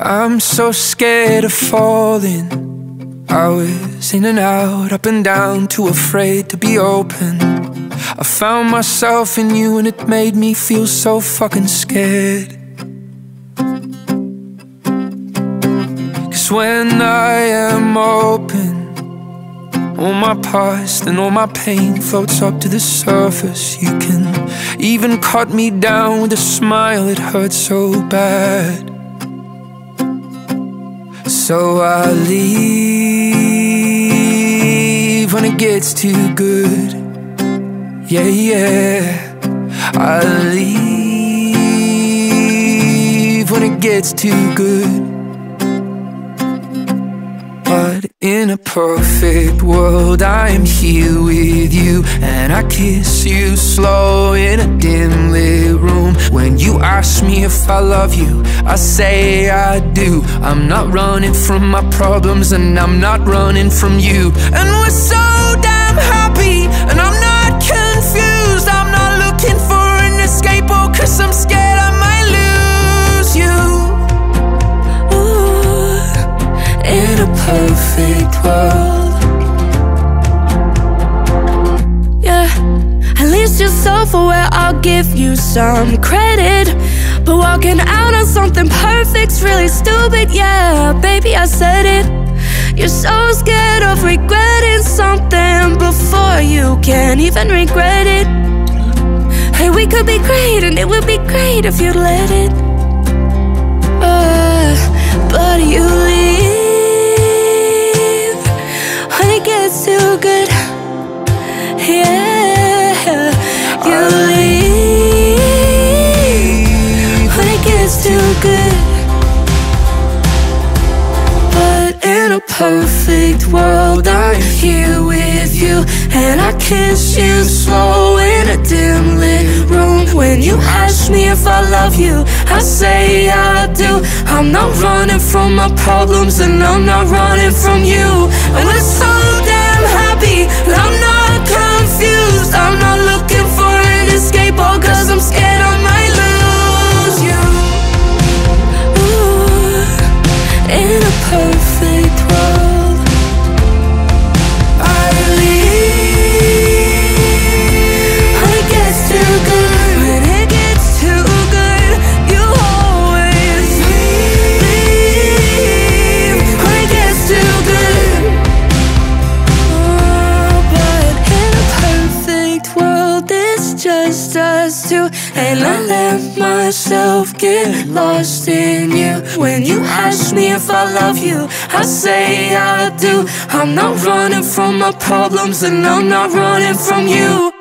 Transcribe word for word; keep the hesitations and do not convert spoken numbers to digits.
I'm so scared of falling. I was in and out, up and down, too afraid to be open. I found myself in you and it made me feel so fucking scared. Cause when I am open, all my past and all my pain floats up to the surface. You can even cut me down with a smile, it hurts so bad. So I leave when it gets too good. Yeah, yeah, I leave when it gets too good. But in a perfect world, I am here with you, and I kiss you slow in a dim lit room. When you ask me if I love you, I say I do. I'm not running from my problems, and I'm not running from you. And we're so damn happy, and I'm not confused. I'm not looking for an escape, oh, cause I'm scared I might lose you. In a perfect world, yeah, at least you're self-aware, I'll give you some credit. But walking out on something perfect's really stupid, yeah, baby, I said it. You're so scared of regretting something before you can even regret it. Hey, we could be great, and it would be great if you'd let it. uh, But you leave when it gets too good. Yeah, you leave when it gets too good. But in a perfect world, I'm here with you, and I kiss you slow in a dim lit room. When you ask me if I love you, I say I do. I'm not running from my problems, and I'm not running from you. And we're so damn happy, and I'm not confused. I'm not looking for an escape, all cause I'm scared I might lose you. Ooh, in a perfect world, I leave when it gets too good. When it gets too good, you always leave when it gets too good. Oh, but in a perfect world, it's just us two, and I let myself get lost in you. When you ask me if I love you, I say I do. I'm not running from my problems, and I'm not running from you.